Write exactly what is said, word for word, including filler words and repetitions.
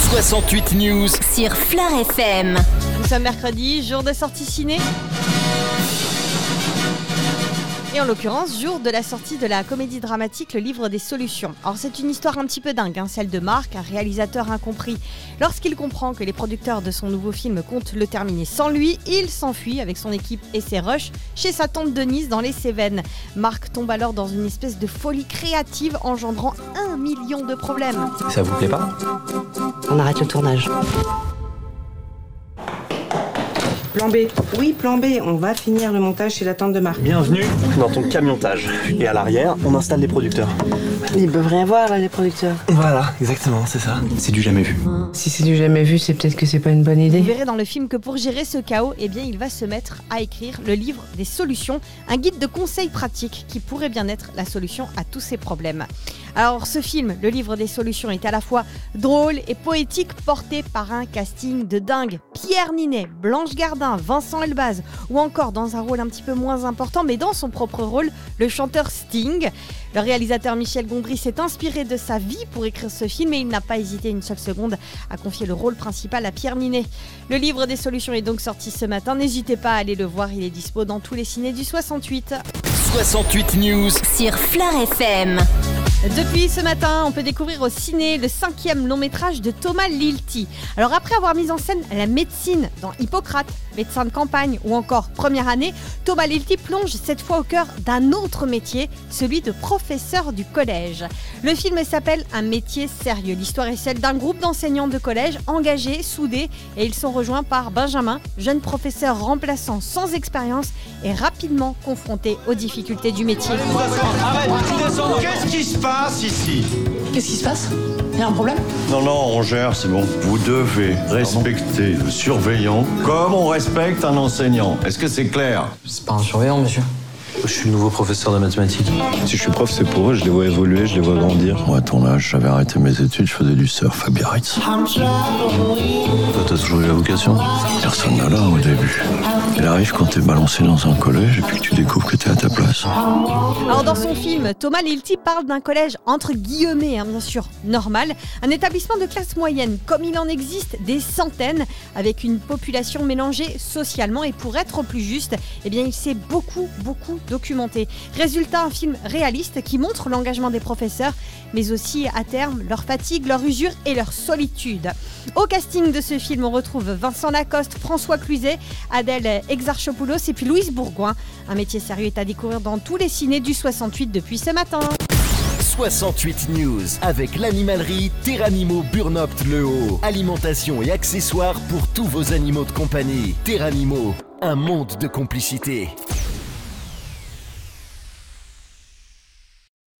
soixante-huit News sur Fleur F M. Nous sommes mercredi, jour de sortie ciné. Et en l'occurrence, jour de la sortie de la comédie dramatique Le Livre des Solutions. Alors c'est une histoire un petit peu dingue, hein, celle de Marc, un réalisateur incompris. Lorsqu'il comprend que les producteurs de son nouveau film comptent le terminer sans lui, il s'enfuit avec son équipe et ses rushs chez sa tante Denise dans les Cévennes. Marc tombe alors dans une espèce de folie créative engendrant un million de problèmes. Ça vous plaît pas ? On arrête le tournage. Plan B. Oui, plan B. On va finir le montage chez la tante de Marc. Bienvenue dans ton camiontage. Et à l'arrière, on installe les producteurs. Ils peuvent rien voir, là, les producteurs. Voilà, exactement, c'est ça. C'est du jamais vu. Si c'est du jamais vu, c'est peut-être que c'est pas une bonne idée. Vous verrez dans le film que pour gérer ce chaos, eh bien, il va se mettre à écrire le livre des solutions, un guide de conseils pratiques qui pourrait bien être la solution à tous ces problèmes. Alors ce film, Le Livre des Solutions, est à la fois drôle et poétique, porté par un casting de dingue. Pierre Ninet, Blanche Gardin, Vincent Elbaz, ou encore dans un rôle un petit peu moins important, mais dans son propre rôle, le chanteur Sting. Le réalisateur Michel Gondry s'est inspiré de sa vie pour écrire ce film et il n'a pas hésité une seule seconde à confier le rôle principal à Pierre Ninet. Le Livre des Solutions est donc sorti ce matin, n'hésitez pas à aller le voir, il est dispo dans tous les cinés du soixante-huit. soixante-huit News sur Fleur F M. Depuis ce matin, on peut découvrir au ciné le cinquième long métrage de Thomas Lilti. Alors après avoir mis en scène la médecine dans Hippocrate, médecin de campagne ou encore Première année, Thomas Lilti plonge cette fois au cœur d'un autre métier, celui de professeur du collège. Le film s'appelle Un métier sérieux. L'histoire est celle d'un groupe d'enseignants de collège engagés, soudés, et ils sont rejoints par Benjamin, jeune professeur remplaçant sans expérience et rapidement confronté aux difficultés du métier. Arrête, tu descends. Qu'est-ce qui se passe ici? Qu'est-ce qui se passe? Il y a un problème? Non, non, on gère, c'est bon. Vous devez respecter le surveillant comme on respecte un enseignant. Est-ce que c'est clair? C'est pas un surveillant, monsieur. Je suis le nouveau professeur de mathématiques. Si je suis prof, c'est pour eux, je les vois évoluer, je les vois grandir. Moi, à ton âge, j'avais arrêté mes études, je faisais du surf à Biarritz. Toi, t'as toujours eu la vocation? Personne ne l'a au début. Elle arrive quand t'es balancé dans un collège et puis que tu découvres que t'es à ta place. Alors dans son film, Thomas Lilti parle d'un collège entre guillemets, hein, bien sûr, normal, un établissement de classe moyenne, comme il en existe des centaines, avec une population mélangée socialement, et pour être plus juste, eh bien il s'est beaucoup, beaucoup documenté. Résultat, un film réaliste qui montre l'engagement des professeurs, mais aussi à terme leur fatigue, leur usure et leur solitude. Au casting de ce film, on retrouve Vincent Lacoste, François Cluzet, Adèle Exarchopoulos et puis Louise Bourgoin. Un métier sérieux est à découvrir dans tous les cinés du soixante-huit depuis ce matin. soixante-huit News avec l'animalerie Terranimo Burnopt-Le Haut. Alimentation et accessoires pour tous vos animaux de compagnie. Terranimo, un monde de complicité.